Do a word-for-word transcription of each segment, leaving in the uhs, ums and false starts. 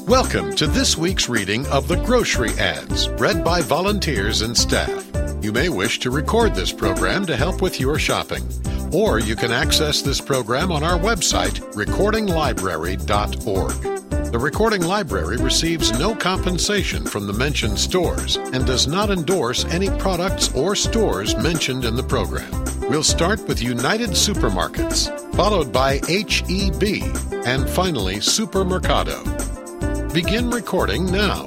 Welcome to this week's reading of the Grocery Ads, read by volunteers and staff. You may wish to record this program to help with your shopping, or you can access this program on our website, recording library dot org. The Recording Library receives no compensation from the mentioned stores and does not endorse any products or stores mentioned in the program. We'll start with United Supermarkets, followed by H E B, and finally Supermercado. Begin recording now.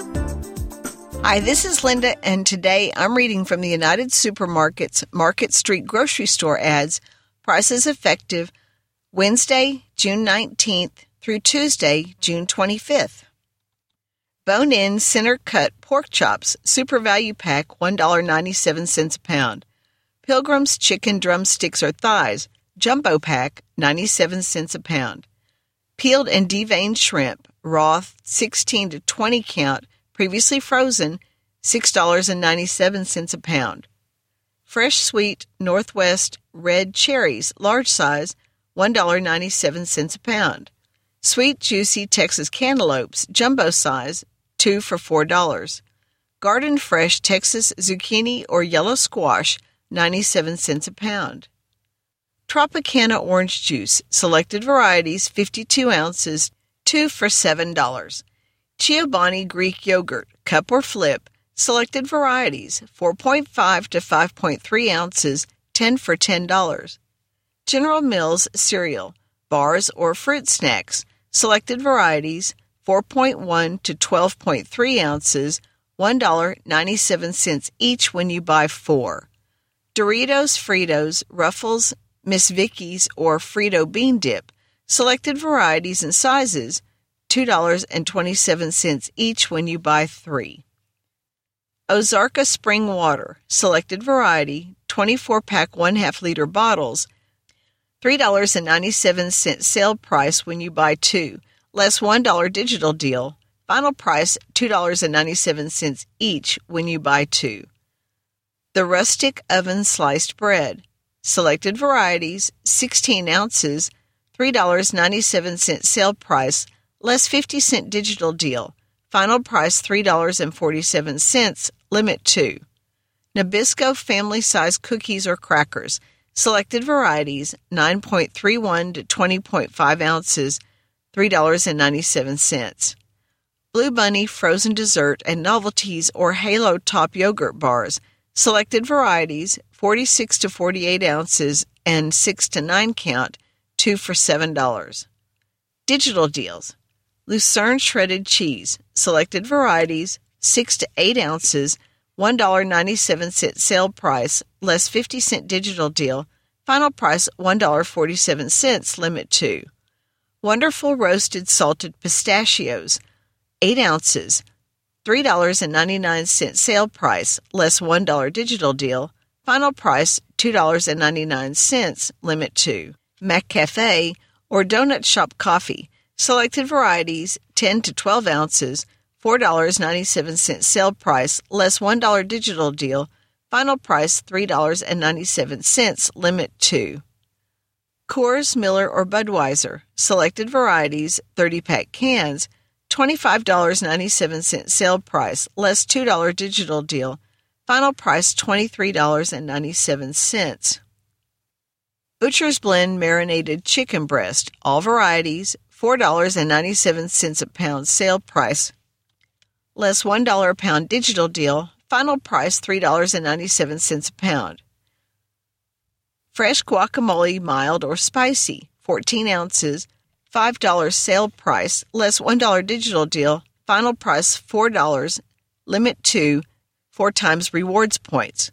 Hi, this is Linda, and today I'm reading from the United Supermarkets Market Street Grocery Store ads, prices effective Wednesday, June nineteenth through Tuesday, June twenty-fifth. Bone-in center-cut pork chops, super value pack, one dollar and ninety-seven cents a pound. Pilgrim's chicken drumsticks or thighs, jumbo pack, ninety-seven cents a pound. Peeled and deveined shrimp, raw sixteen to twenty count, previously frozen, six dollars and ninety-seven cents a pound. Fresh sweet Northwest red cherries, large size, one dollar and ninety-seven cents a pound. Sweet juicy Texas cantaloupes, jumbo size, two for four dollars. Garden fresh Texas zucchini or yellow squash, ninety-seven cents a pound. Tropicana orange juice, selected varieties, fifty-two ounces, two for seven dollars. Chobani Greek yogurt, cup or flip, selected varieties, four point five to five point three ounces, ten for ten dollars. General Mills cereal, bars or fruit snacks, selected varieties, four point one to twelve point three ounces, one dollar and ninety-seven cents each when you buy four. Doritos, Fritos, Ruffles, Miss Vicky's, or Frito Bean Dip, selected varieties and sizes, two dollars and twenty-seven cents each when you buy three. Ozarka Spring Water, selected variety, twenty-four pack one half liter bottles, three dollars and ninety-seven cents sale price when you buy two, less one dollar digital deal, final price two dollars and ninety-seven cents each when you buy two. The Rustic Oven Sliced Bread, selected varieties, sixteen ounces, three dollars and ninety-seven cents sale price, less fifty cent digital deal, final price three dollars and forty-seven cents, limit two. Nabisco family size cookies or crackers, selected varieties, nine point three one to twenty point five ounces, three dollars and ninety-seven cents. Blue Bunny frozen dessert and novelties or Halo Top yogurt bars, selected varieties, forty-six to forty-eight ounces and six to nine count, two for seven dollars. Digital deals. Lucerne shredded cheese, selected varieties, six to eight ounces, one dollar and ninety-seven cents sale price, less fifty cent digital deal, final price one dollar and forty-seven cents, limit two. Wonderful roasted salted pistachios, eight ounces, three dollars and ninety-nine cents sale price, less one dollar digital deal, final price two dollars and ninety-nine cents, limit two. McCafe or Donut Shop coffee, selected varieties, ten to twelve ounces, four dollars and ninety-seven cents sale price, less one dollar digital deal, final price three dollars and ninety-seven cents, limit two. Coors, Miller, or Budweiser, selected varieties, thirty pack cans, twenty-five dollars and ninety-seven cents sale price, less two dollars digital deal, final price twenty-three dollars and ninety-seven cents. Butcher's Blend marinated chicken breast, all varieties, four dollars and ninety-seven cents a pound sale price, less one dollar a pound digital deal, final price three dollars and ninety-seven cents a pound. Fresh guacamole mild or spicy, fourteen ounces, five dollars sale price, less one dollar digital deal, final price four dollars, limit two, four times rewards points.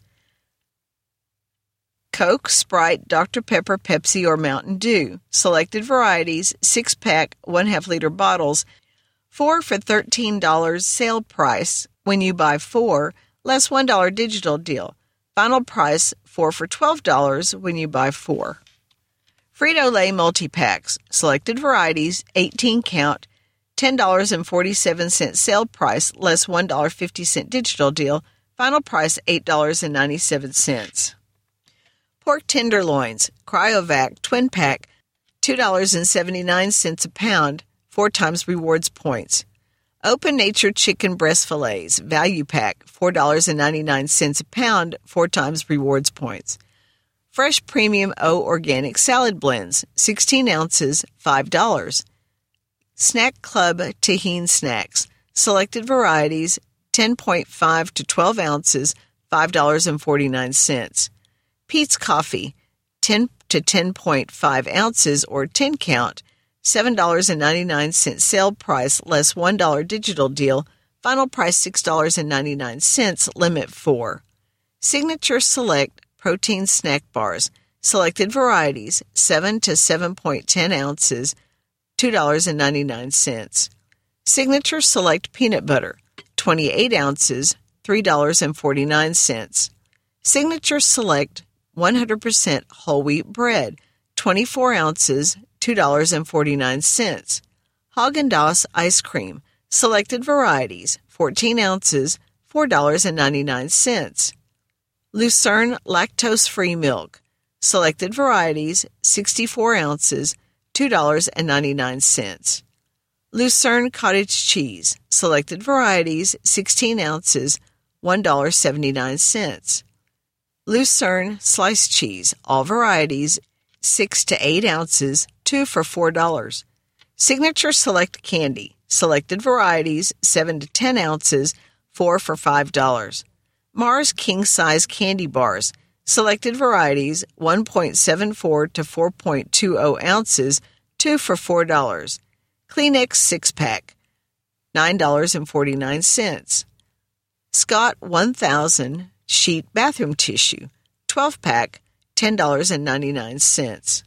Coke, Sprite, Doctor Pepper, Pepsi, or Mountain Dew, selected varieties, six pack, one half liter bottles, four for thirteen dollars sale price when you buy four, less one dollar digital deal, final price four for twelve dollars when you buy four. Frito-Lay multi-packs, selected varieties, eighteen count, ten dollars and forty-seven cents sale price, less one dollar and fifty cents digital deal, final price eight dollars and ninety-seven cents. Pork tenderloins, Cryovac twin pack, two dollars and seventy-nine cents a pound, four times rewards points. Open Nature Chicken Breast Fillets, Value Pack, four dollars and ninety-nine cents a pound, four times rewards points. Fresh Premium O Organic Salad Blends, sixteen ounces, five dollars. Snack Club Tahine Snacks, selected varieties, ten point five to twelve ounces, five dollars and forty-nine cents. Peet's Coffee, ten to ten point five ounces or ten count, seven dollars and ninety-nine cents sale price, less one dollar digital deal, final price six dollars and ninety-nine cents, limit four. Signature Select Protein Snack Bars, selected varieties, seven to seven point one zero ounces, two dollars and ninety-nine cents. Signature Select Peanut Butter, twenty-eight ounces, three dollars and forty-nine cents. Signature Select one hundred percent whole wheat bread, twenty-four ounces, two dollars and forty-nine cents. Haagen-Dazs Ice Cream, selected varieties, fourteen ounces, four dollars and ninety-nine cents. Lucerne Lactose-Free Milk, selected varieties, sixty-four ounces, two dollars and ninety-nine cents. Lucerne Cottage Cheese, selected varieties, sixteen ounces, one dollar and seventy-nine cents. Lucerne Sliced Cheese, all varieties, six to eight ounces, two for four dollars. Signature Select Candy, selected varieties, seven to ten ounces, four for five dollars. Mars King Size Candy Bars, selected varieties, one point seven four to four point two zero ounces, two for four dollars. Kleenex six pack, nine dollars and forty-nine cents. Scott one thousand Sheet Bathroom Tissue, twelve pack, ten dollars and ninety-nine cents.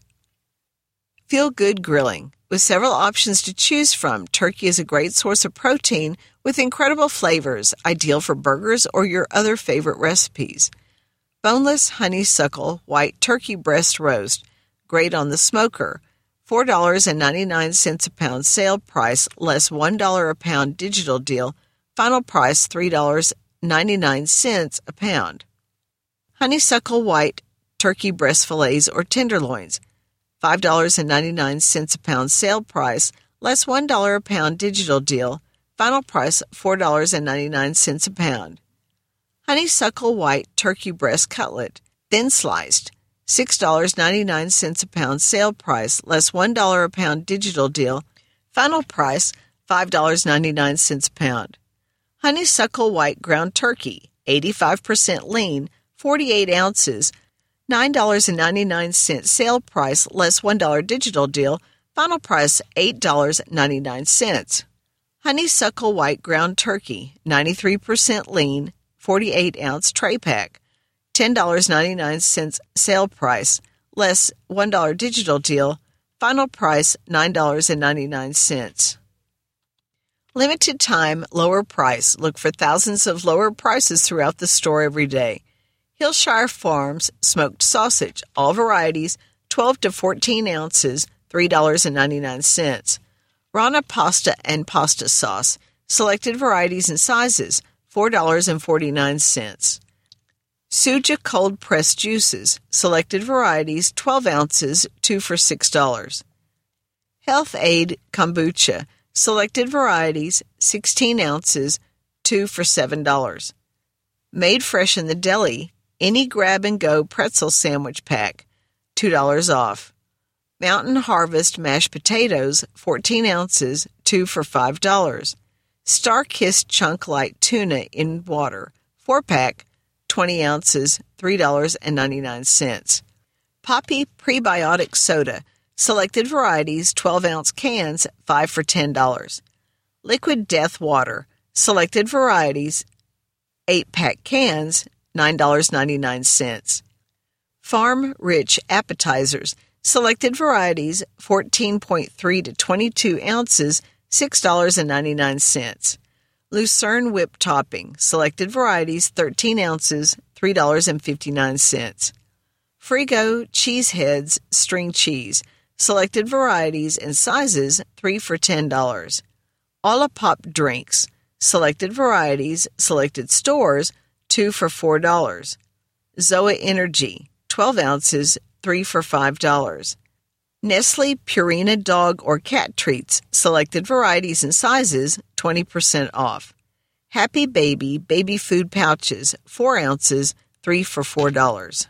Feel Good Grilling. With several options to choose from, turkey is a great source of protein with incredible flavors, ideal for burgers or your other favorite recipes. Boneless honeysuckle white turkey breast roast, great on the smoker, four dollars and ninety-nine cents a pound sale price, less one dollar a pound digital deal, final price three dollars and ninety-nine cents a pound. Honeysuckle white turkey breast fillets or tenderloins, five dollars and ninety-nine cents a pound sale price, less one dollar a pound digital deal, final price four dollars and ninety-nine cents a pound. Honeysuckle white turkey breast cutlet, thin sliced, six dollars and ninety-nine cents a pound sale price, less one dollar a pound digital deal, final price five dollars and ninety-nine cents a pound. Honeysuckle white ground turkey, eighty-five percent lean, forty-eight ounces, nine dollars and ninety-nine cents sale price, less one dollar digital deal, final price eight dollars and ninety-nine cents. Honeysuckle white ground turkey, ninety-three percent lean, forty-eight ounce tray pack, ten dollars and ninety-nine cents sale price, less one dollar digital deal, final price nine dollars and ninety-nine cents. Limited time, lower price. Look for thousands of lower prices throughout the store every day. Hillshire Farms smoked sausage, all varieties, twelve to fourteen ounces, three dollars and ninety-nine cents. Rana pasta and pasta sauce, selected varieties and sizes, four dollars and forty-nine cents. Suja cold pressed juices, selected varieties, twelve ounces, two for six dollars. Health Aid kombucha, selected varieties, sixteen ounces, two for seven dollars. Made fresh in the deli, any grab-and-go pretzel sandwich pack, two dollars off. Mountain Harvest mashed potatoes, fourteen ounces, two for five dollars. Star-Kissed Chunk Light tuna in water, four pack, twenty ounces, three dollars and ninety-nine cents. Poppy Prebiotic Soda, selected varieties, twelve ounce cans, five for ten dollars. Liquid Death Water, selected varieties, eight pack cans, nine dollars and ninety-nine cents. Farm Rich Appetizers, selected varieties, fourteen point three to twenty-two ounces, six dollars and ninety-nine cents. Lucerne Whip Topping, selected varieties, thirteen ounces, three dollars and fifty-nine cents. Frigo Cheeseheads String Cheese, selected varieties and sizes, three for ten dollars. Olipop Drinks, selected varieties, selected stores, two for four dollars. Zoa Energy, twelve ounces, three for five dollars. Nestle Purina dog or cat treats, selected varieties and sizes, twenty percent off. Happy Baby baby food pouches, four ounces, three for four dollars.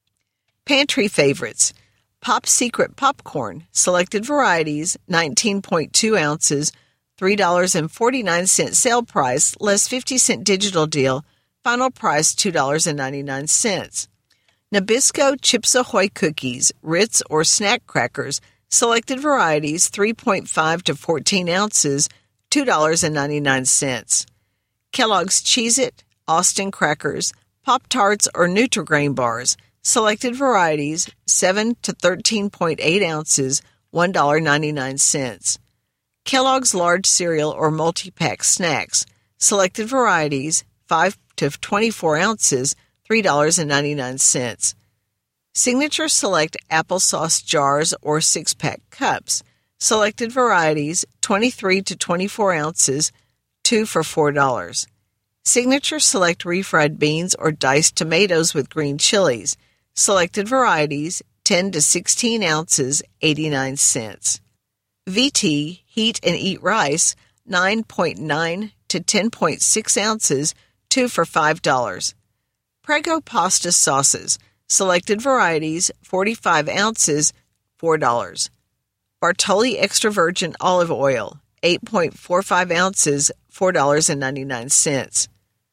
Pantry favorites. Pop Secret popcorn, selected varieties, nineteen point two ounces, three dollars and forty-nine cents sale price, less fifty cent digital deal, final price two dollars and ninety-nine cents. Nabisco Chips Ahoy cookies, Ritz or snack crackers, selected varieties, three point five to fourteen ounces, two dollars and ninety-nine cents. Kellogg's Cheez-It, Austin crackers, Pop-Tarts or Nutri-Grain bars, selected varieties, seven to thirteen point eight ounces, one dollar and ninety-nine cents. Kellogg's large cereal or multi-pack snacks, selected varieties, five to twenty-four ounces, three dollars and ninety-nine cents. Signature Select applesauce jars or six-pack cups, selected varieties, twenty-three to twenty-four ounces, two for four dollars. Signature Select refried beans or diced tomatoes with green chilies, selected varieties, ten to sixteen ounces, eighty-nine cents. V T Heat and Eat rice, nine point nine to ten point six ounces, two for five dollars. Prego pasta sauces, selected varieties, forty-five ounces, four dollars. Bartoli extra virgin olive oil, eight point four five ounces, four dollars and ninety-nine cents.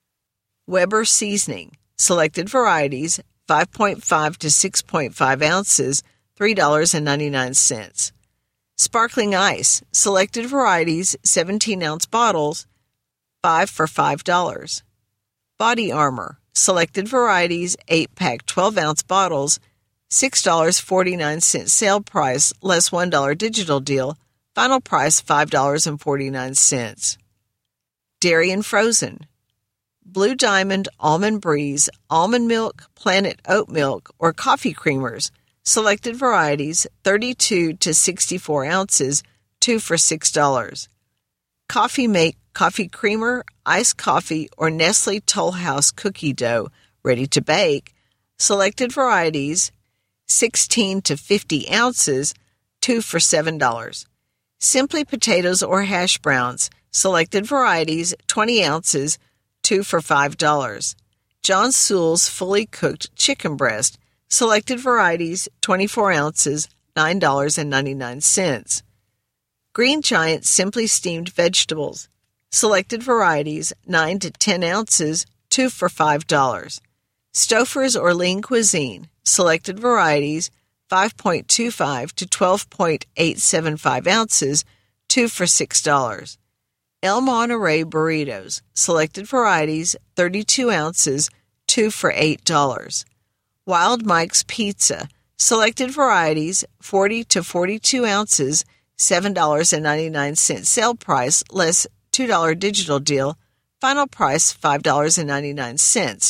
Weber seasoning, selected varieties, five point five to six point five ounces, three dollars and ninety-nine cents. Sparkling ice, selected varieties, seventeen ounce bottles, five for five dollars. Body Armor, selected varieties, eight pack twelve ounce bottles, six dollars and forty-nine cents sale price, less one dollar digital deal, final price five dollars and forty-nine cents. Dairy and Frozen. Blue Diamond Almond Breeze, Almond Milk, Planet Oat Milk, or Coffee Creamers, selected varieties, thirty-two to sixty-four ounces, two for six dollars. Coffee Make Coffee Creamer, Iced Coffee, or Nestle Toll House Cookie Dough, ready to bake, selected varieties, sixteen to fifty ounces, two for seven dollars. Simply Potatoes or Hash Browns, selected varieties, twenty ounces, two for five dollars. John Sewell's Fully Cooked Chicken Breast, selected varieties, twenty-four ounces, nine dollars and ninety-nine cents. Green Giant Simply Steamed Vegetables, selected varieties, nine to ten ounces, two for five dollars. Stouffer's or Lean Cuisine, selected varieties, five point two five to twelve point eight seven five ounces, two for six dollars. El Monterey Burritos, selected varieties, thirty-two ounces, two for eight dollars. Wild Mike's Pizza, selected varieties, forty to forty-two ounces, seven dollars and ninety-nine cents sale price, less two dollars digital deal, final price five dollars and ninety-nine cents.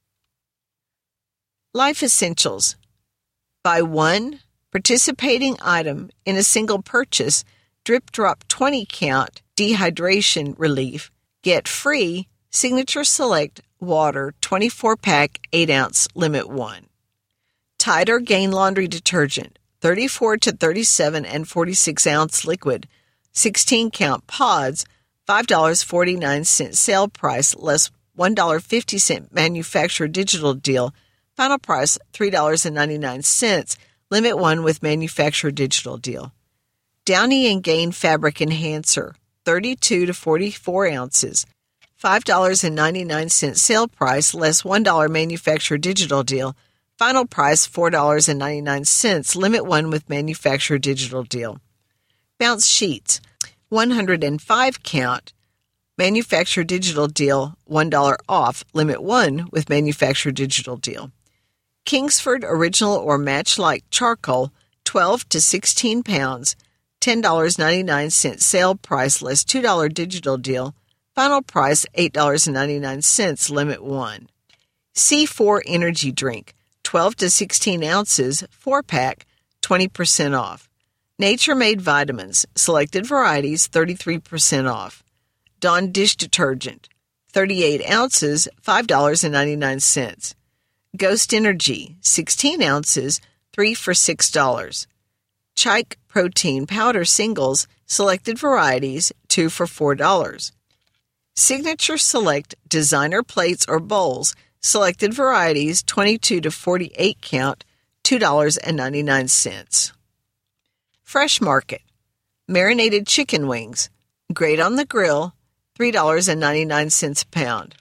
Life Essentials. Buy one participating item in a single purchase, Drip Drop twenty count dehydration relief. Get free Signature Select water twenty-four pack eight ounce limit one. Tide or Gain laundry detergent, thirty-four to thirty-seven and forty-six ounce liquid, sixteen count pods, five dollars and forty-nine cents sale price, less one dollar and fifty cents manufacturer digital deal, final price three dollars and ninety-nine cents, limit one with manufacturer digital deal. Downy and Gain fabric enhancer, thirty-two to forty-four ounces, five dollars and ninety-nine cents sale price, less one dollar manufacturer digital deal, final price four dollars and ninety-nine cents, limit one with manufacturer digital deal. Bounce Sheets, one hundred five count, manufacturer digital deal, one dollar off, limit one with manufacturer digital deal. Kingsford Original or Match-Like Charcoal, twelve to sixteen pounds, ten dollars and ninety-nine cents sale price, less two dollars digital deal, final price eight dollars and ninety-nine cents, limit one. C four Energy Drink, twelve to sixteen ounces, four pack, twenty percent off. Nature Made Vitamins, selected varieties, thirty-three percent off. Dawn Dish Detergent, thirty-eight ounces, five dollars and ninety-nine cents. Ghost Energy, sixteen ounces, three for six dollars. Chike protein powder singles, selected varieties, two for four dollars. Signature Select designer plates or bowls, selected varieties, twenty-two to forty-eight count, two dollars and ninety-nine cents. Fresh Market marinated chicken wings, grate on the grill, three dollars and ninety-nine cents a pound.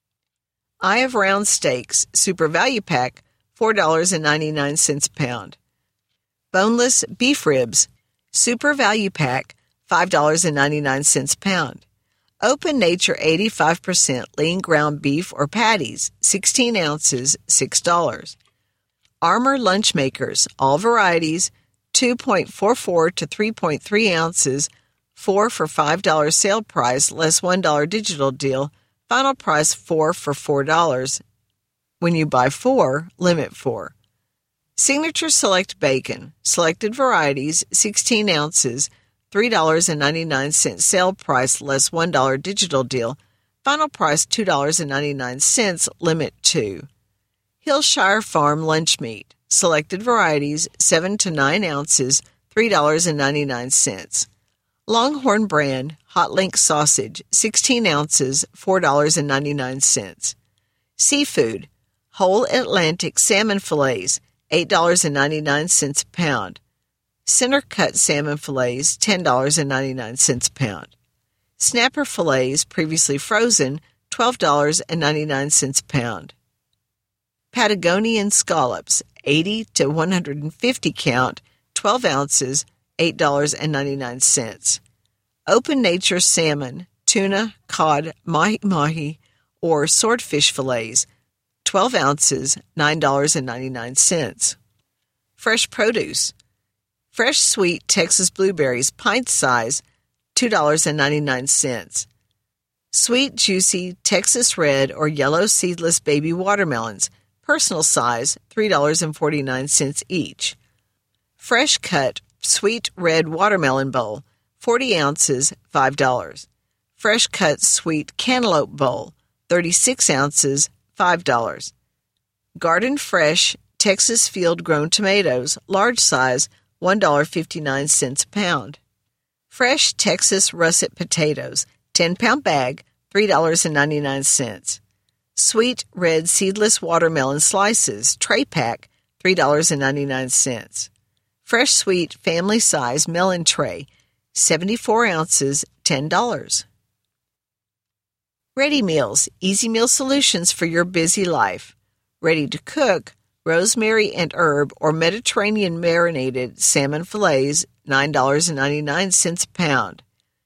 Eye of Round Steaks Super Value Pack, four dollars and ninety-nine cents a pound. Boneless Beef Ribs Super Value Pack, five dollars and ninety-nine cents a pound. Open Nature eighty-five percent lean ground beef or patties, sixteen ounces, six dollars. Armor Lunch Makers, all varieties, two point four four to three point three ounces, four for five dollars sale price, less one dollar digital deal, final price four for four dollars. When you buy four, limit four. Signature Select Bacon, selected varieties, sixteen ounces, three dollars and ninety-nine cents sale price, less one dollar digital deal, final price two dollars and ninety-nine cents, limit two. Hillshire Farm Lunch Meat, selected varieties, seven to nine ounces, three dollars and ninety-nine cents. Longhorn Brand Hot Link Sausage, sixteen ounces, four dollars and ninety-nine cents. Seafood Whole Atlantic Salmon Fillets, eight dollars and ninety-nine cents a pound. Center Cut Salmon Fillets, ten dollars and ninety-nine cents a pound. Snapper Fillets, previously frozen, twelve dollars and ninety-nine cents a pound. Patagonian Scallops, eighty to one hundred fifty count, twelve ounces, eight dollars and ninety-nine cents. Open Nature Salmon, Tuna, Cod, Mahi-Mahi, or Swordfish Fillets, twelve ounces, nine dollars and ninety-nine cents. Fresh Produce Fresh Sweet Texas Blueberries, pint size, two dollars and ninety-nine cents. Sweet Juicy Texas Red or Yellow Seedless Baby Watermelons, personal size, three dollars and forty-nine cents each. Fresh Cut Sweet Red Watermelon Bowl, forty ounces, five dollars. Fresh Cut Sweet Cantaloupe Bowl, thirty-six ounces, five dollars. Garden Fresh Texas Field Grown Tomatoes, large size, one dollar and fifty-nine cents a pound. Fresh Texas Russet Potatoes, ten pound bag, three dollars and ninety-nine cents. Sweet Red Seedless Watermelon Slices, tray pack, three dollars and ninety-nine cents. Fresh Sweet Family Size Melon Tray, seventy-four ounces, ten dollars. Ready Meals, easy meal solutions for your busy life. Ready to cook, rosemary and herb or Mediterranean marinated salmon fillets, nine dollars and ninety-nine cents a pound.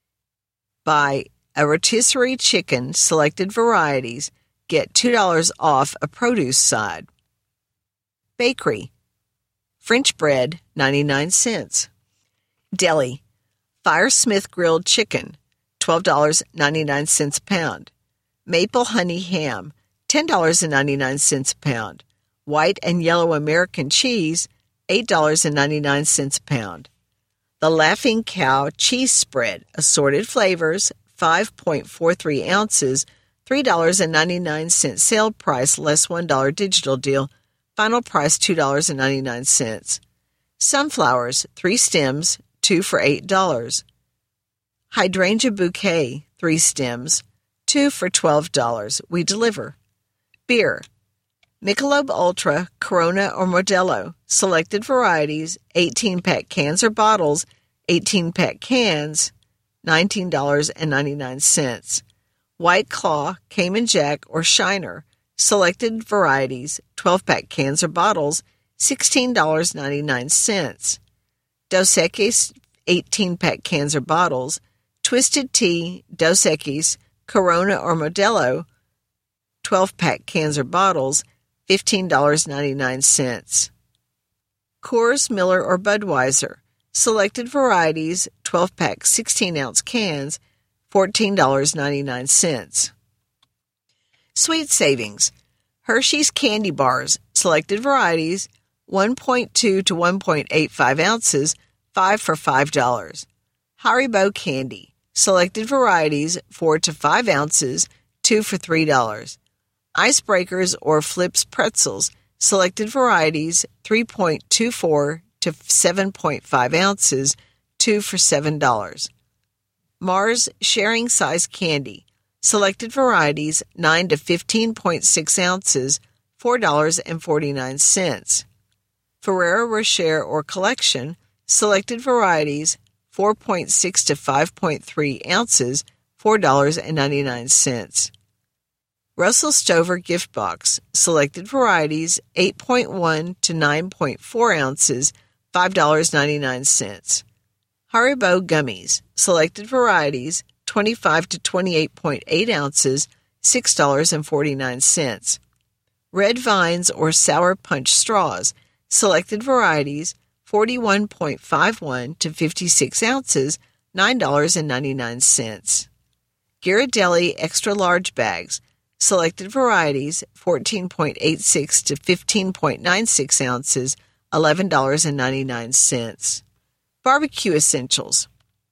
Buy a rotisserie chicken, selected varieties, get two dollars off a produce side. Bakery, French bread, ninety-nine cents. Deli, Firesmith grilled chicken, twelve dollars and ninety-nine cents a pound. Maple honey ham, ten dollars and ninety-nine cents a pound. White and yellow American cheese, eight dollars and ninety-nine cents a pound. The Laughing Cow cheese spread, assorted flavors, five point four three ounces, three dollars and ninety-nine cents sale price, less one dollar digital deal, final price two dollars and ninety-nine cents. Sunflowers, three stems, two for eight dollars. Hydrangea bouquet, three stems, two for twelve dollars. We deliver. Beer, Michelob Ultra, Corona or Modelo, selected varieties, eighteen pack cans or bottles, eighteen pack cans, nineteen dollars and ninety-nine cents. White Claw, Cayman Jack or Shiner, selected varieties, twelve pack cans or bottles, sixteen dollars and ninety-nine cents. Dos Equis, eighteen pack cans or bottles, Twisted Tea, Dos Equis, Corona or Modelo, twelve pack cans or bottles, fifteen dollars and ninety-nine cents. Coors, Miller, or Budweiser, selected varieties, twelve pack sixteen ounce cans, fourteen dollars and ninety-nine cents. Sweet Savings, Hershey's Candy Bars, selected varieties, one point two to one point eight five ounces, five for five dollars. Haribo Candy, selected varieties, four to five ounces, two for three dollars. Icebreakers or Flips Pretzels, selected varieties, three point two four to seven point five ounces, two for seven dollars. Mars sharing size candy, selected varieties nine to fifteen point six ounces, four dollars and forty-nine cents. Ferrero Rocher or collection, selected varieties four point six to five point three ounces, four dollars and ninety-nine cents. Russell Stover gift box, selected varieties eight point one to nine point four ounces, five dollars and ninety-nine cents. Haribo gummies, selected varieties twenty-five to twenty-eight point eight ounces, six dollars and forty-nine cents. Red Vines or Sour Punch straws, selected varieties forty-one point five one to fifty-six ounces, nine dollars and ninety-nine cents. Ghirardelli extra large bags, selected varieties fourteen point eight six to fifteen point nine six ounces, eleven dollars and ninety-nine cents. Barbecue essentials,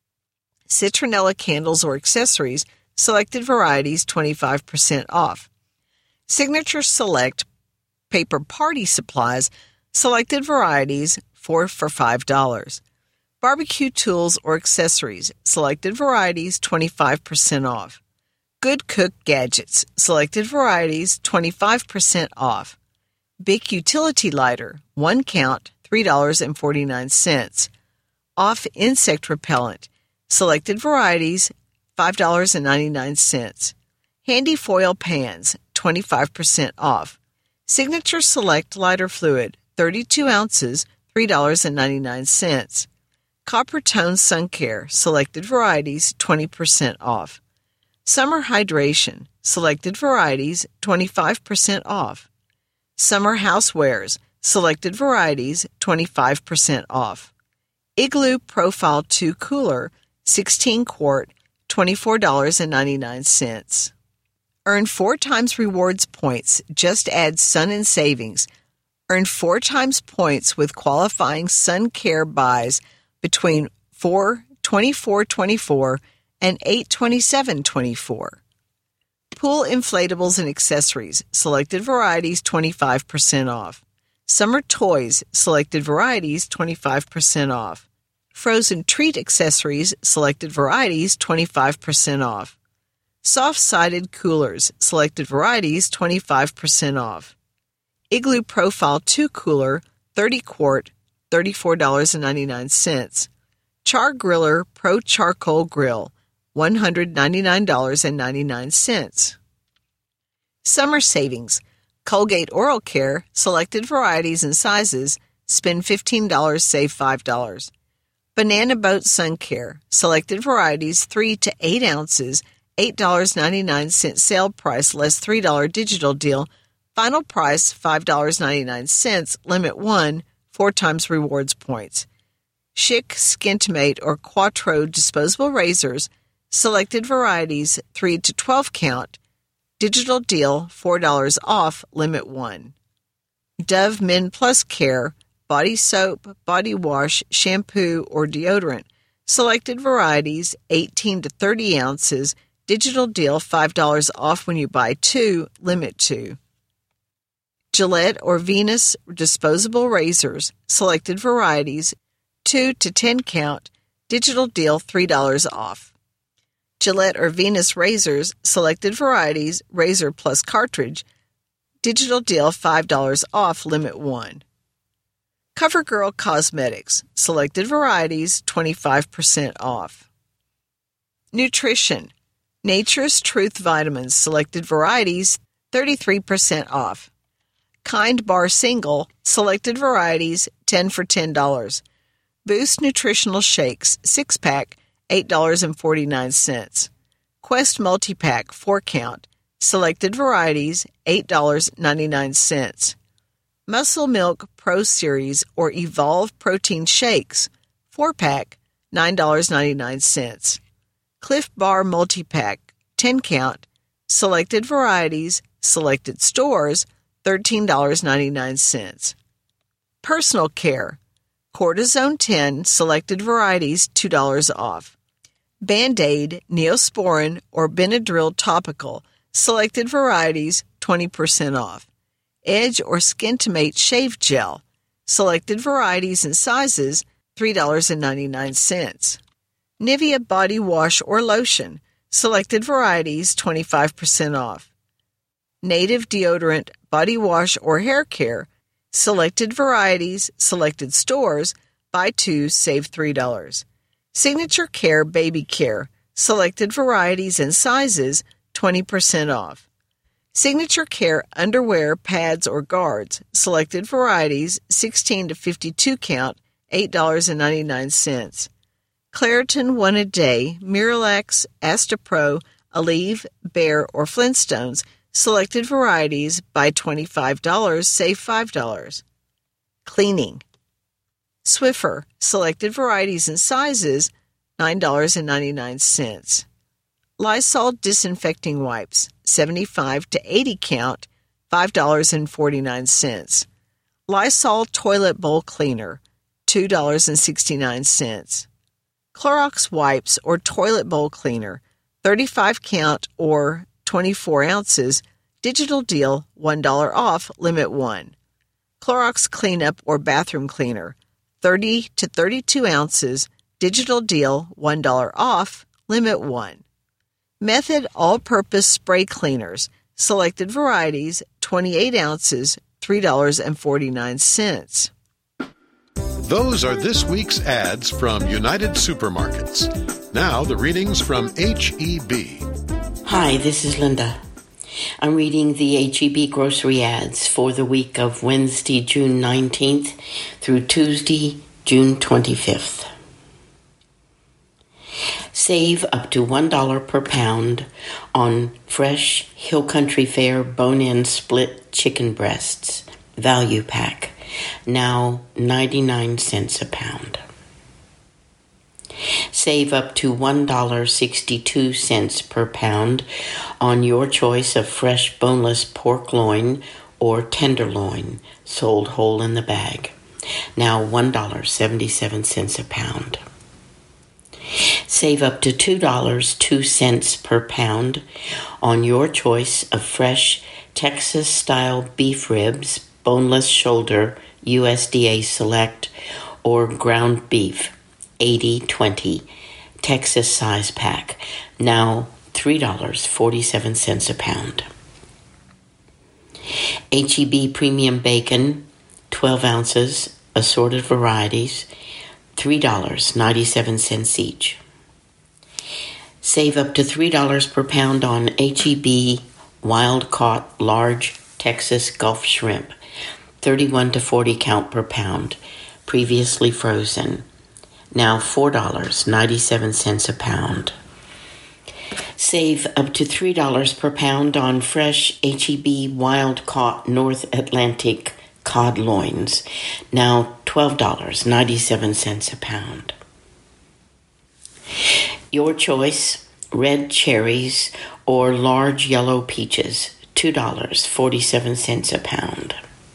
citronella candles or accessories, selected varieties twenty-five percent off. Signature Select paper party supplies, selected varieties four for five dollars. Barbecue tools or accessories, selected varieties twenty-five percent off. Good Cook gadgets, selected varieties twenty-five percent off. Bic utility lighter, one count, three dollars and forty-nine cents. Off insect repellent, selected varieties five dollars and ninety-nine cents. Handy foil pans, twenty-five percent off. Signature Select lighter fluid, thirty-two ounces, three dollars and ninety-nine cents. Copper Tone Sun Care, selected varieties, twenty percent off. Summer Hydration, selected varieties, twenty-five percent off. Summer Housewares, selected varieties, twenty-five percent off. Igloo Profile two Cooler, sixteen quart, twenty-four dollars and ninety-nine cents. Earn four times rewards points, just add Sun and Savings. Earn four times points with qualifying Sun Care buys between four twenty-four twenty-four and eight twenty-seven twenty-four. Pool inflatables and accessories, selected varieties twenty-five percent off. Summer toys, selected varieties twenty-five percent off. Frozen treat accessories, selected varieties twenty-five percent off. Soft-sided coolers, selected varieties twenty-five percent off. Igloo Profile two Cooler, thirty quart, thirty-four dollars and ninety-nine cents. Char Griller Pro Charcoal Grill, one hundred ninety-nine dollars and ninety-nine cents. Summer savings, Colgate Oral Care, selected varieties and sizes, spend fifteen dollars, save five dollars. Banana Boat Sun Care, selected varieties three to eight ounces, eight dollars and ninety-nine cents sale price less three dollars digital deal, final price five dollars and ninety-nine cents, limit one, four times rewards points. Schick Skintimate or Quattro disposable razors, selected varieties three to twelve count, digital deal four dollars off, limit one. Dove Men Plus Care, body soap, body wash, shampoo, or deodorant, selected varieties eighteen to thirty ounces, digital deal five dollars off when you buy two, limit two. Gillette or Venus disposable razors, selected varieties two to ten count, digital deal three dollars off. Gillette or Venus razors, selected varieties, razor plus cartridge, digital deal five dollars off, limit one. CoverGirl Cosmetics, selected varieties, twenty-five percent off. Nutrition, Nature's Truth Vitamins, selected varieties, thirty-three percent off. Kind Bar Single, selected varieties, ten for ten dollars. Boost Nutritional Shakes, six pack, eight dollars and forty-nine cents. Quest Multipack, four count, selected varieties, eight dollars and ninety-nine cents. Muscle Milk Pro Series or Evolve Protein Shakes, four pack, nine dollars and ninety-nine cents. Cliff Bar Multipack, ten count, selected varieties, selected stores, thirteen dollars and ninety-nine cents. Personal Care, Cortisone ten, selected varieties, two dollars off. Band-Aid, Neosporin, or Benadryl Topical, selected varieties, twenty percent off. Edge or Skintimate Shave Gel, Selected varieties and sizes, three dollars and ninety-nine cents. Nivea body wash or lotion. Selected varieties, twenty-five percent off. Native deodorant, body wash or hair care. Selected varieties, selected stores, buy two, save three dollars. Signature Care Baby Care. Selected varieties and sizes, twenty percent off. Signature Care underwear, pads, or guards. Selected varieties, sixteen to fifty-two count, eight dollars and ninety-nine cents. Claritin One A Day, Miralax, Astapro, Aleve, Bear, or Flintstones. Selected varieties, buy twenty-five dollars, save five dollars. Cleaning. Swiffer, selected varieties and sizes, nine dollars and ninety-nine cents. Lysol disinfecting wipes, seventy-five to eighty count, five dollars and forty-nine cents. Lysol toilet bowl cleaner, two dollars and sixty-nine cents. Clorox wipes or toilet bowl cleaner, thirty-five count or twenty-four ounces, digital deal, one dollar off, limit one. Clorox cleanup or bathroom cleaner, thirty to thirty-two ounces, digital deal, one dollar off, limit one. Method all-purpose spray cleaners, selected varieties, twenty-eight ounces, three dollars and forty-nine cents. Those are this week's ads from United Supermarkets. Now the readings from H E B. Hi, this is Linda. I'm reading the H E B grocery ads for the week of Wednesday, June nineteenth through Tuesday, June twenty-fifth. Save up to one dollar per pound on fresh Hill Country Fare bone-in split chicken breasts, value pack, now ninety-nine cents a pound. Save up to one dollar and sixty-two cents per pound on your choice of fresh boneless pork loin or tenderloin, sold whole in the bag, now one dollar and seventy-seven cents a pound. Save up to two dollars and two cents per pound on your choice of fresh Texas-style beef ribs, boneless shoulder, U S D A Select, or ground beef, eighty twenty, Texas size pack, now three dollars and forty-seven cents a pound. H E B premium bacon, twelve ounces, assorted varieties, three dollars and ninety-seven cents each. Save up to three dollars per pound on H E B wild-caught large Texas Gulf shrimp, thirty-one to forty count per pound, previously frozen, now four dollars and ninety-seven cents a pound. Save up to three dollars per pound on fresh H E B wild-caught North Atlantic cod loins, now twelve dollars and ninety-seven cents a pound. Your choice, red cherries or large yellow peaches, two dollars and forty-seven cents a pound.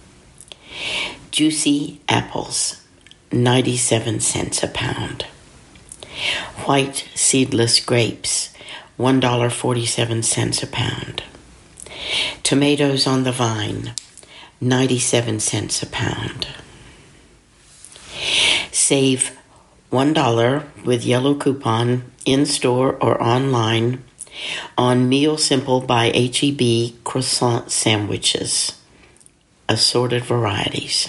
Juicy apples, ninety-seven cents a pound. White seedless grapes, one dollar and forty-seven cents a pound. Tomatoes on the vine, ninety-seven cents a pound. Save one dollar with yellow coupon in-store or online on Meal Simple by H E B croissant sandwiches, assorted varieties.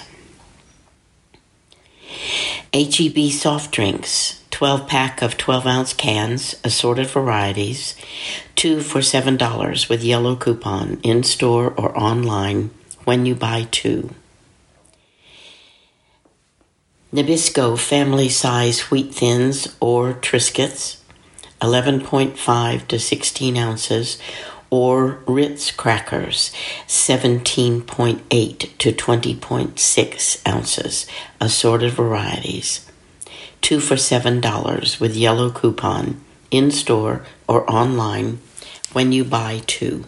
H E B soft drinks, twelve pack of twelve ounce cans, assorted varieties, two for seven dollars with yellow coupon in-store or online when you buy two. Nabisco family size wheat thins or Triscuits, eleven point five to sixteen ounces, or Ritz crackers, seventeen point eight to twenty point six ounces, assorted varieties, two for seven dollars with yellow coupon in-store or online when you buy two.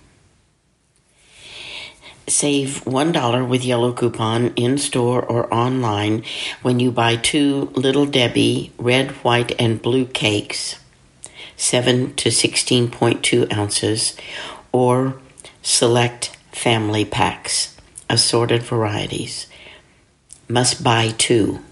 Save one dollar with yellow coupon in-store or online when you buy two Little Debbie red, white, and blue cakes, seven to sixteen point two ounces, or select family packs, assorted varieties, Must buy two.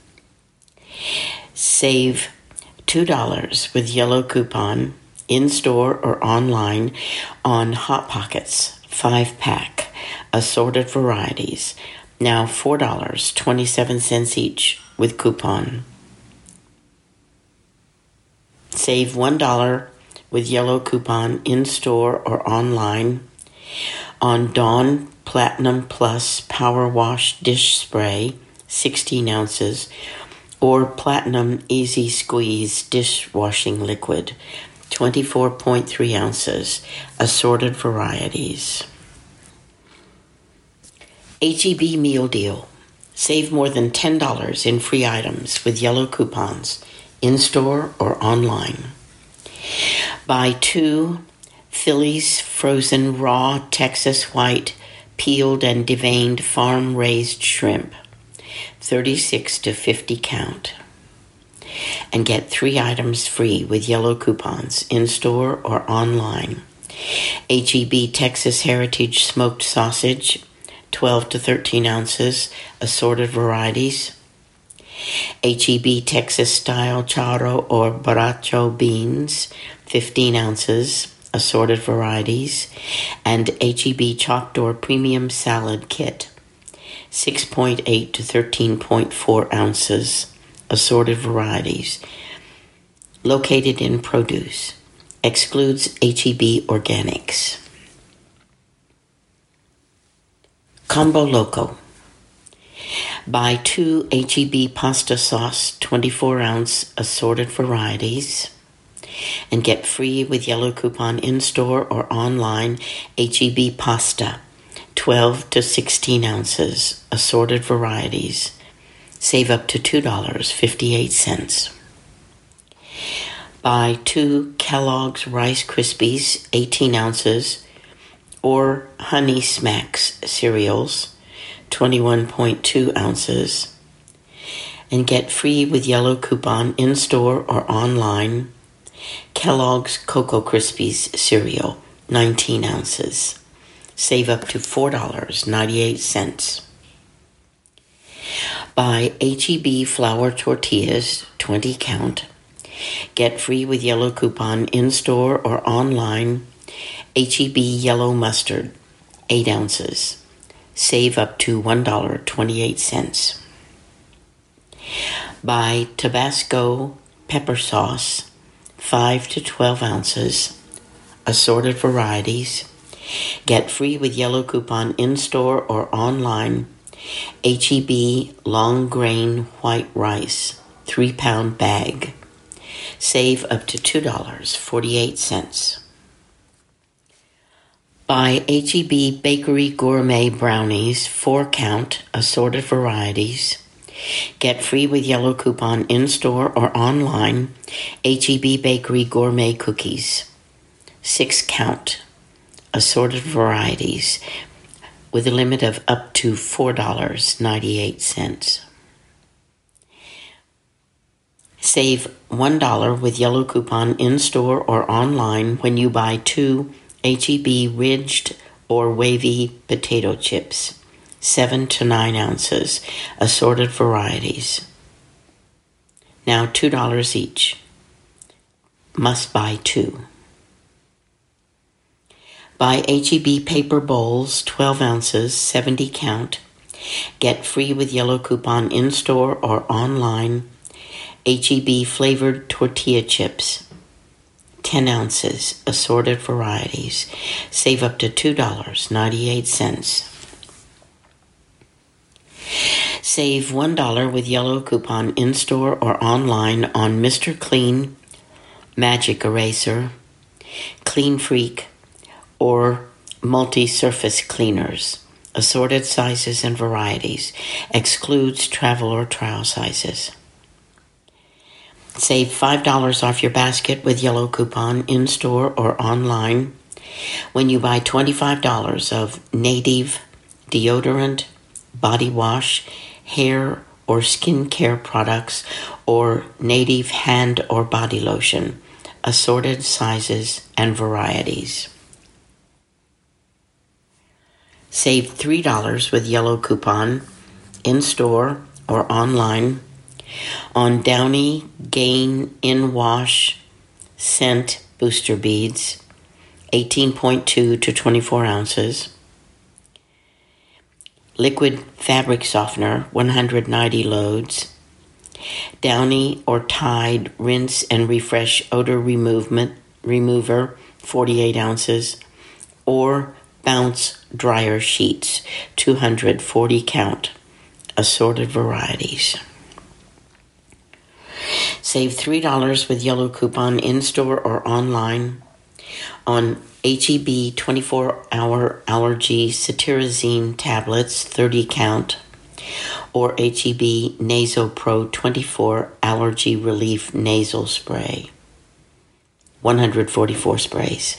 Save two dollars with yellow coupon in-store or online on Hot Pockets, five-pack, assorted varieties, now four dollars and twenty-seven cents each with coupon. Save one dollar with yellow coupon in-store or online on Dawn Platinum Plus Power Wash Dish Spray, sixteen ounces, or Platinum Easy Squeeze Dishwashing Liquid, twenty-four point three ounces, assorted varieties. H E B Meal Deal. Save more than ten dollars in free items with yellow coupons, in-store or online. Buy two Phillies frozen raw Texas white peeled and deveined farm-raised shrimp, thirty-six to fifty count, and get three items free with yellow coupons, in-store or online. H E B Texas Heritage Smoked Sausage, twelve to thirteen ounces, assorted varieties. H E B Texas Style Charro or Borracho Beans, fifteen ounces, assorted varieties. And H E B Chalk Door Premium Salad Kit, six point eight to thirteen point four ounces, assorted varieties. Located in produce. Excludes H E B Organics. Combo Loco. Buy two H E B pasta sauce, twenty-four ounce, assorted varieties, and get free with yellow coupon in-store or online H E B pasta, twelve to sixteen ounces, assorted varieties. Save up to two dollars and fifty-eight cents. Buy two Kellogg's Rice Krispies, eighteen ounces, or Honey Smacks cereals, twenty-one point two ounces, and get free with yellow coupon in-store or online Kellogg's Cocoa Krispies cereal, nineteen ounces. Save up to four dollars and ninety-eight cents. Buy H E B flour tortillas, twenty count. Get free with yellow coupon in-store or online H E B yellow mustard, eight ounces. Save up to one dollar and twenty-eight cents. Buy Tabasco pepper sauce, five to twelve ounces, assorted varieties. Get free with yellow coupon in-store or online H E B long grain white rice, three pound bag. Save up to two dollars and forty-eight cents. Buy H E B Bakery Gourmet Brownies, four count, assorted varieties. Get free with yellow coupon in-store or online H E B Bakery Gourmet Cookies, six count, assorted varieties, with a limit of up to four dollars and ninety-eight cents. Save one dollar with yellow coupon in-store or online when you buy two H E B ridged or wavy potato chips, seven to nine ounces, assorted varieties. Now two dollars each. Must buy two. Buy H E B paper bowls, twelve ounces, seventy count. Get free with yellow coupon in-store or online H E B flavored tortilla chips, ten ounces, assorted varieties. Save up to two dollars and ninety-eight cents. Save one dollar with yellow coupon in-store or online on Mister Clean, Magic Eraser, Clean Freak, or multi-surface cleaners, assorted sizes and varieties. Excludes travel or trial sizes. Save five dollars off your basket with yellow coupon in-store or online when you buy twenty-five dollars of Native deodorant, body wash, hair or skin care products, or Native hand or body lotion, assorted sizes and varieties. Save three dollars with yellow coupon in-store or online, on Downy Gain In Wash Scent Booster Beads, eighteen point two to twenty-four ounces, liquid fabric softener, one hundred ninety loads, Downy or Tide Rinse and Refresh Odor Removement Remover, forty-eight ounces, or Bounce Dryer Sheets, two hundred forty count, assorted varieties. Save three dollars with yellow coupon in-store or online on H E B twenty-four hour allergy cetirizine tablets, thirty count, or H E B Nasal Pro twenty-four allergy relief nasal spray, one hundred forty-four sprays.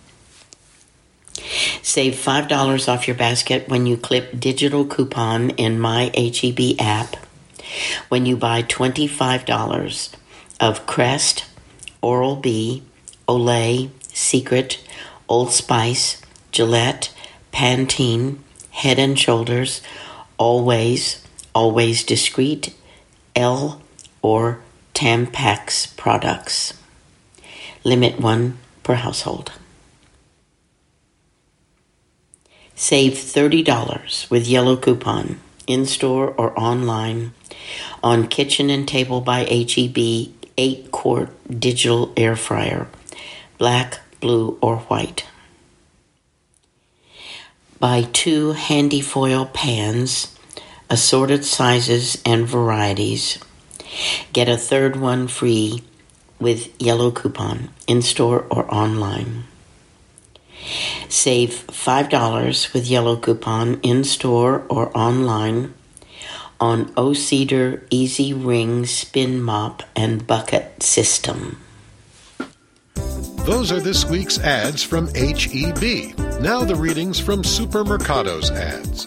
Save five dollars off your basket when you clip digital coupon in My H E B app when you buy twenty-five dollars of Crest, Oral-B, Olay, Secret, Old Spice, Gillette, Pantene, Head and Shoulders, Always, Always Discreet, L, or Tampax products. Limit one per household. Save thirty dollars with yellow coupon, in-store or online, on Kitchen and Table by H E B eight quart digital air fryer, black, blue, or white. Buy two handy foil pans, assorted sizes and varieties. Get a third one free with yellow coupon, in-store or online. Save five dollars with yellow coupon, in-store or online, on O-Cedar Easy Ring Spin Mop and Bucket System. Those are this week's ads from H E B. Now the readings from Supermercado's ads.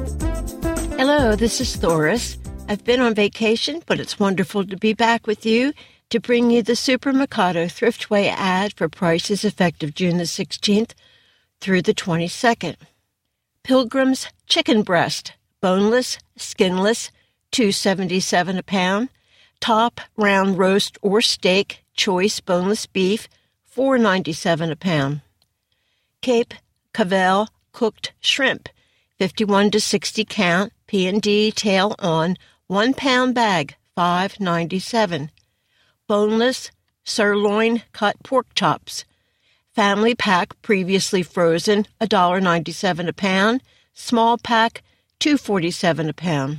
Hello, this is Thoris. I've been on vacation, but it's wonderful to be back with you to bring you the Supermercado Thriftway ad for prices effective June the sixteenth through the twenty-second. Pilgrim's chicken breast, boneless, skinless, two dollars and seventy-seven cents a pound. Top round roast or steak, choice boneless beef, four dollars and ninety-seven cents a pound. Cape Cavell cooked shrimp, fifty-one to sixty count, P and D tail on, one pound bag, five dollars and ninety-seven cents. Boneless sirloin cut pork chops, family pack previously frozen, one dollar and ninety-seven cents a pound. Small pack, two dollars and forty-seven cents a pound.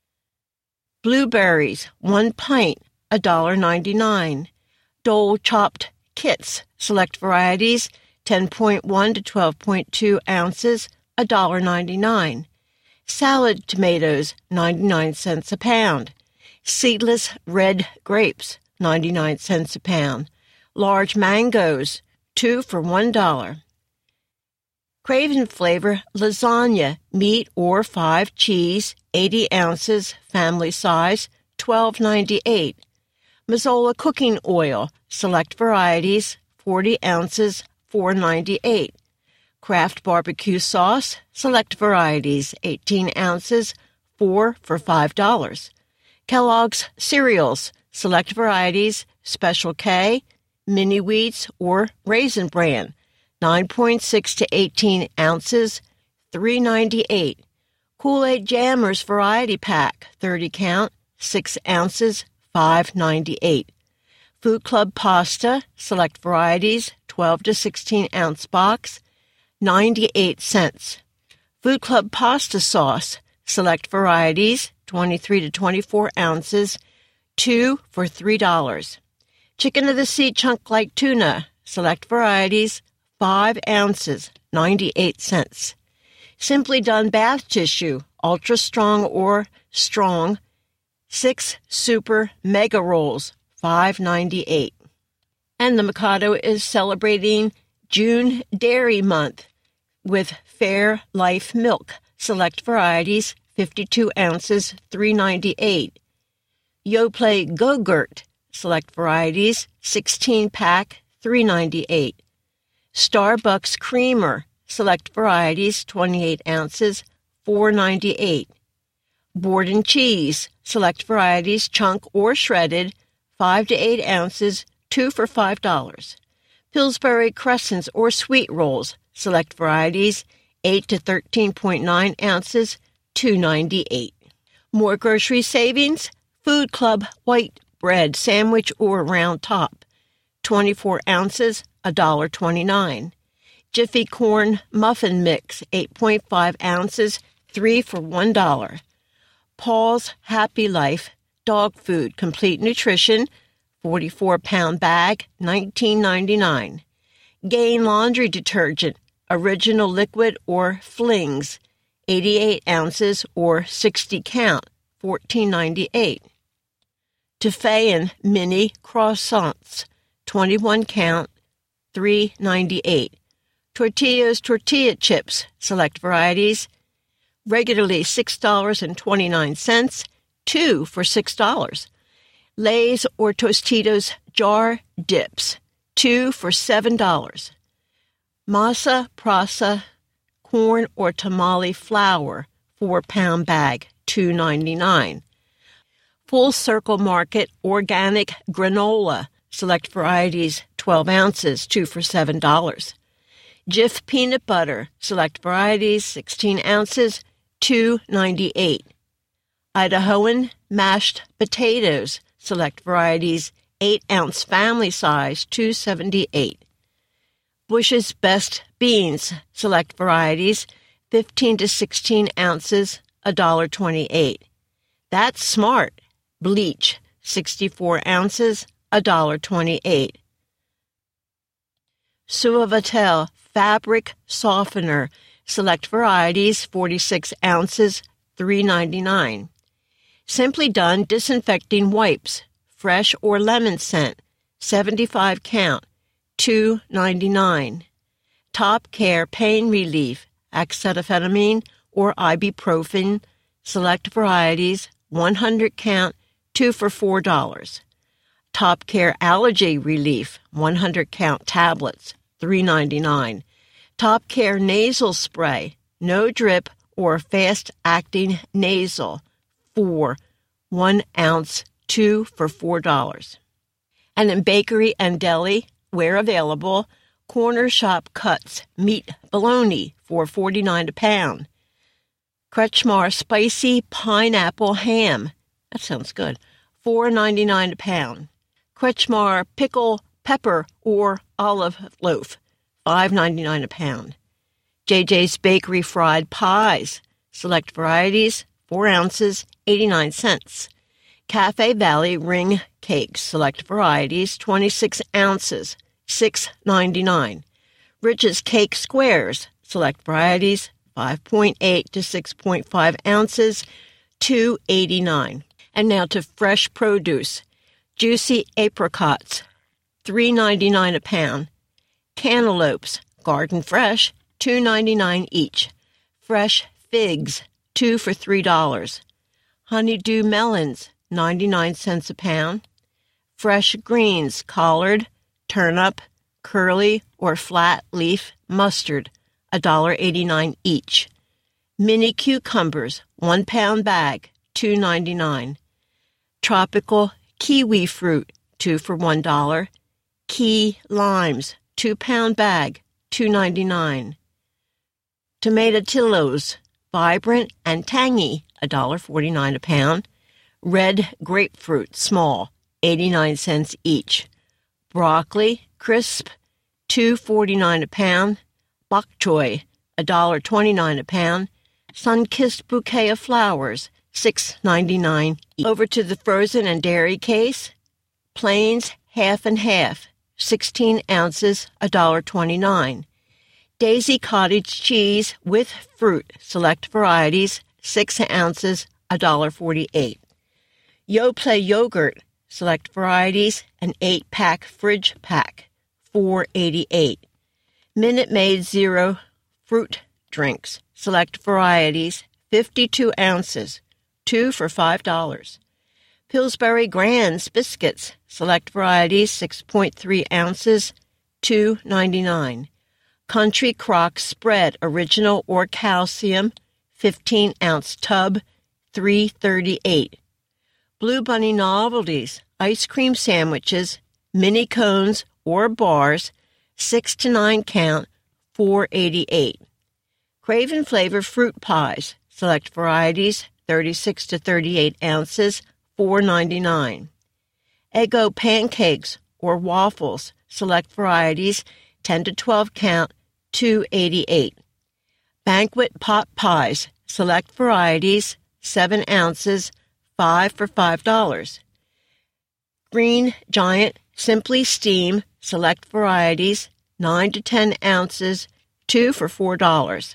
Blueberries, one pint, one dollar and ninety-nine cents. Dole chopped kits, select varieties, ten point one to twelve point two ounces, one dollar and ninety-nine cents. Salad tomatoes, ninety-nine cents a pound. Seedless red grapes, ninety-nine cents a pound. Large mangoes, two for one dollar. Craven flavor lasagna, meat or five cheese, eighty ounces, family size, twelve ninety-eight. Mazola cooking oil, select varieties, forty ounces, four ninety-eight. Kraft barbecue sauce, select varieties, eighteen ounces, four for five dollars. Kellogg's cereals, select varieties, Special K, Mini Wheats, or Raisin Bran, nine point six to eighteen ounces, three ninety-eight. Kool-Aid Jammers Variety Pack, thirty count, six ounces, five ninety-eight. Food Club Pasta, select varieties, twelve to sixteen ounce box, ninety-eight cents. Food Club Pasta Sauce, select varieties, twenty-three to twenty-four ounces, two for three dollars. Chicken of the Sea chunk-like tuna, select varieties, five ounces, ninety-eight cents. Simply Done bath tissue, ultra strong or strong, six super mega rolls, five ninety-eight. And the Mikado is celebrating June Dairy Month with Fair Life Milk, select varieties, fifty-two ounces, three ninety-eight. Yoplait Go-Gurt, select varieties, sixteen pack, three ninety-eight. Starbucks Creamer, select varieties, twenty-eight ounces, four ninety-eight. Borden cheese, select varieties, chunk or shredded, five to eight ounces, two for five dollars. Pillsbury crescents or sweet rolls, select varieties, eight to thirteen point nine ounces, two ninety-eight. More grocery savings, Food Club white bread sandwich or round top, twenty-four ounces, one dollar twenty-nine. Jiffy corn muffin mix, eight point five ounces, three for one dollar. Paul's Happy Life dog food complete nutrition, forty-four pound bag, nineteen ninety-nine. Gain laundry detergent, original liquid or flings, eighty-eight ounces or sixty count, fourteen ninety-eight. Tefayun mini croissants, twenty-one count, three ninety-eight. Tortillas tortilla chips, select varieties, regularly six dollars and twenty-nine cents, two for six dollars. Lay's or Tostitos jar dips, two for seven dollars. Masa Prasa corn or tamale flour, four pound bag, two ninety-nine. Full Circle Market organic granola, select varieties, twelve ounces, two for seven dollars. Jif peanut butter, select varieties, sixteen ounces, two ninety-eight. Idahoan mashed potatoes, select varieties, eight ounce family size, two seventy-eight. Bush's Best beans, select varieties, fifteen to sixteen ounces, one dollar twenty-eight. That's Smart bleach, sixty-four ounces, one dollar twenty-eight. Suavitel fabric softener, select varieties, forty-six ounces, three ninety-nine. Simply Done disinfecting wipes, fresh or lemon scent, seventy-five count, two ninety-nine. Top Care pain relief, acetaminophen or ibuprofen, select varieties, one hundred count, two for four dollars. Top Care allergy relief, one hundred count tablets, three ninety-nine. Top Care nasal spray, no drip or fast-acting nasal, four, one ounce, two for four dollars. And in bakery and deli, where available, Corner Shop cuts meat bologna for forty-nine a pound. Kretschmar spicy pineapple ham, that sounds good, four ninety-nine a pound. Kretschmar pickle pepper or olive loaf, five ninety-nine a pound. J J's Bakery fried pies, select varieties, four ounces, eighty-nine cents. Cafe Valley ring cakes, select varieties, twenty-six ounces, six ninety-nine. Rich's Cake Squares, select varieties, five point eight to six point five ounces, two eighty-nine. And now to fresh produce. Juicy apricots, three ninety-nine a pound. Cantaloupes, garden fresh, two ninety-nine each. Fresh figs, two for three dollars. Honeydew melons, ninety-nine cents a pound. Fresh greens, collard, turnip, curly or flat leaf mustard, one dollar eighty-nine each. Mini cucumbers, one pound bag, two ninety-nine. Tropical kiwi fruit, two for one dollar. Key limes, two pound bag, two ninety-nine. Tomatillos, vibrant and tangy, one dollar forty-nine a pound. Red grapefruit, small, eighty-nine cents each. Broccoli, crisp, two forty-nine a pound. Bok choy, one dollar twenty-nine a pound. Sun-kissed bouquet of flowers, six ninety-nine each. Over to the frozen and dairy case. Plains, half and half, sixteen ounces, one dollar twenty-nine. Daisy cottage cheese with fruit, select varieties, six ounces, one dollar forty-eight. Yoplait yogurt, select varieties, an eight-pack fridge pack, four eighty-eight. Minute Maid Zero fruit drinks, select varieties, fifty-two ounces, two for five dollars. Pillsbury Grands biscuits, select varieties, six point three ounces, two ninety-nine. Country Crock spread, original or calcium, fifteen ounce tub, three thirty-eight. Blue Bunny Novelties, ice cream sandwiches, mini cones or bars, six to nine count, four eighty-eight. Craven Flavor fruit pies, select varieties, thirty-six to thirty-eight ounces, four ninety-nine. Eggo pancakes or waffles, select varieties, ten to twelve count, two eighty-eight. Banquet pot pies, select varieties, seven ounces, five for five dollars. Green Giant Simply Steam, select varieties, nine to ten ounces, two for four dollars.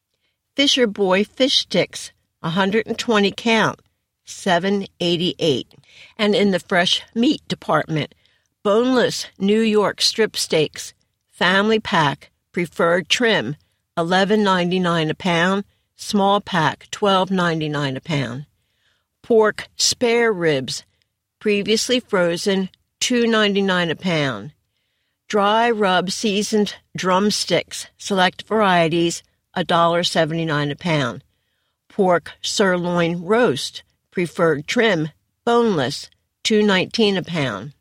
Fisher Boy fish sticks, one hundred twenty count, seven eighty-eight. And in the fresh meat department, boneless New York strip steaks, family pack, preferred trim, eleven ninety-nine a pound, small pack, twelve ninety-nine a pound. Pork spare ribs, previously frozen, two ninety-nine a pound. Dry rub seasoned drumsticks, select varieties, one seventy-nine a pound. Pork sirloin roast, preferred trim, boneless, two nineteen a pound.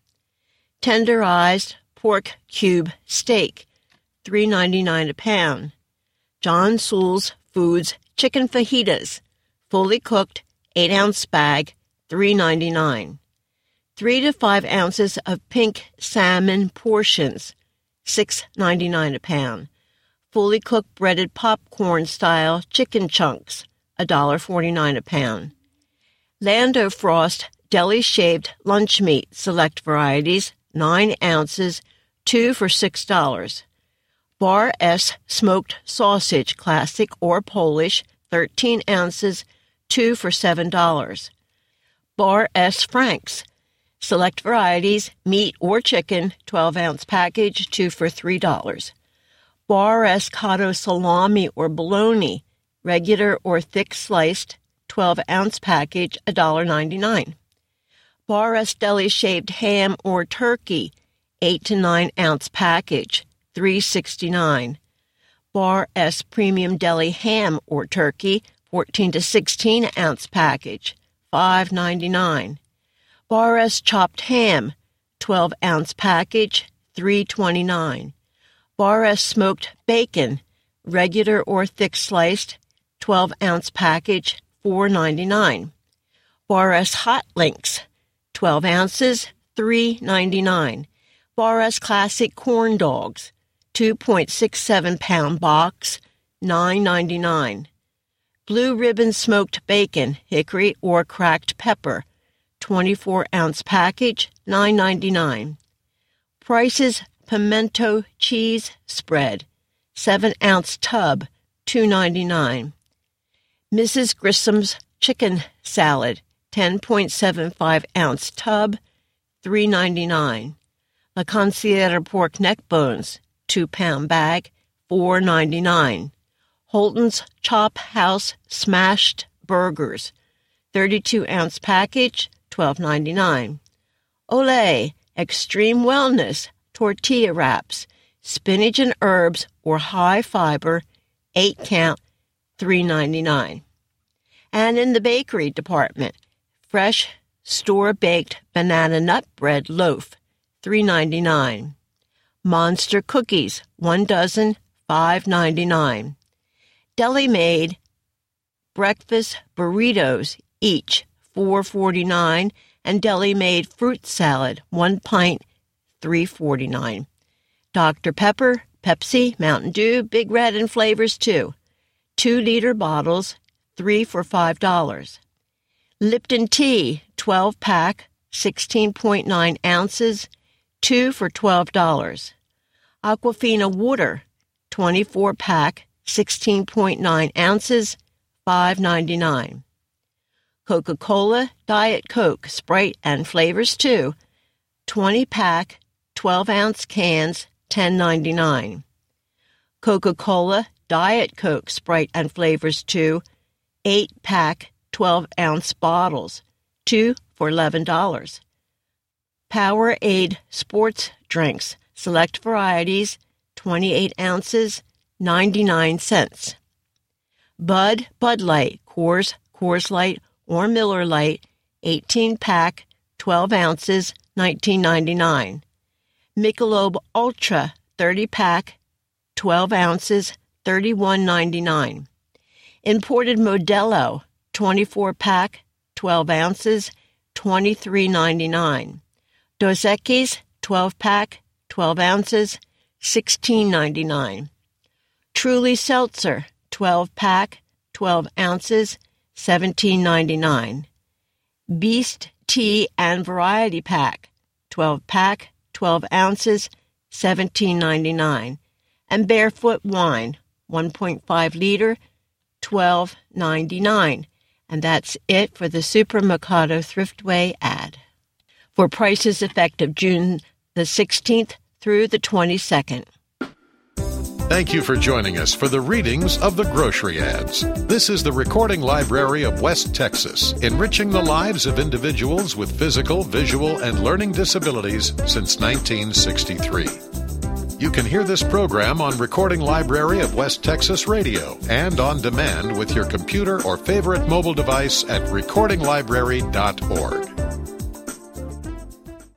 Tenderized pork cube steak, three ninety-nine a pound. John Sewell's Foods chicken fajitas, fully cooked, eight ounce bag, three ninety-nine. Three to five ounces of pink salmon portions, six ninety-nine a pound. Fully cooked breaded popcorn style chicken chunks, one forty-nine a pound. Lando Frost deli shaved lunch meat, select varieties, nine ounces, two for six dollars. Bar S smoked sausage, classic or Polish, thirteen ounces, two for seven dollars. Bar S Franks, select varieties, meat or chicken, twelve ounce package, two for three dollars. Bar S Cotto salami or bologna, regular or thick sliced, twelve ounce package, one ninety-nine. Bar S deli shaved ham or turkey, eight to nine ounce package, three sixty-nine. Bar S premium deli ham or turkey, fourteen to sixteen ounce package, five ninety-nine. Bar S chopped ham, twelve ounce package, three twenty-nine. Bar S smoked bacon, regular or thick sliced, twelve ounce package, four ninety-nine. Bar S hot links, twelve ounces, three ninety-nine. Bar S classic corn dogs, two point six seven pound box, nine ninety-nine. Blue ribbon smoked bacon, hickory or cracked pepper, twenty-four ounce package, nine ninety-nine. Price's pimento cheese spread, seven ounce tub, two ninety-nine. Missus Grissom's chicken salad, ten point seven five ounce tub, three ninety-nine. La Concierge pork neck bones, two pound bag, four ninety-nine. Holton's Chop House smashed burgers, thirty-two ounce package, twelve ninety-nine. Olay Extreme Wellness tortilla wraps, spinach and herbs or high fiber, eight count, three ninety-nine. And in the bakery department, fresh store-baked banana nut bread loaf, three ninety-nine. Monster cookies, one dozen, five ninety-nine. Deli-made breakfast burritos, each four forty-nine, and deli-made fruit salad, one pint, three forty-nine. Doctor Pepper, Pepsi, Mountain Dew, Big Red, and flavors too. Two-liter bottles, three for five dollars. Lipton Tea, twelve pack, sixteen point nine ounces, two for twelve dollars. Aquafina Water, twenty-four pack, sixteen point nine ounces, five ninety-nine. Coca-Cola Diet Coke, Sprite, and flavors too, twenty pack, twelve ounce cans, ten ninety-nine. Coca-Cola Diet Coke, Sprite, and flavors too, eight pack, twelve ounce bottles, two for eleven dollars. Powerade sports drinks, select varieties, twenty-eight ounces, ninety-nine cents. Bud, Bud Light, Coors, Coors Light, or Miller Lite, eighteen pack, twelve ounces, nineteen ninety-nine. Michelob Ultra, thirty pack, twelve ounces, thirty-one ninety-nine. Imported Modelo, twenty-four pack, twelve ounces, twenty-three ninety-nine. Dos Equis, twelve pack, twelve ounces, sixteen ninety-nine. Truly Seltzer, twelve pack, twelve ounces, seventeen ninety-nine. Beast Tea and Variety Pack, twelve pack, twelve ounces, seventeen ninety-nine. And Barefoot Wine, one point five liter, twelve ninety-nine. And that's it for the Supermercado Thriftway ad. For prices effective June the sixteenth through the twenty-second. Thank you for joining us for the readings of the grocery ads. This is the Recording Library of West Texas, enriching the lives of individuals with physical, visual, and learning disabilities since nineteen sixty-three. You can hear this program on Recording Library of West Texas Radio and on demand with your computer or favorite mobile device at recording library dot org.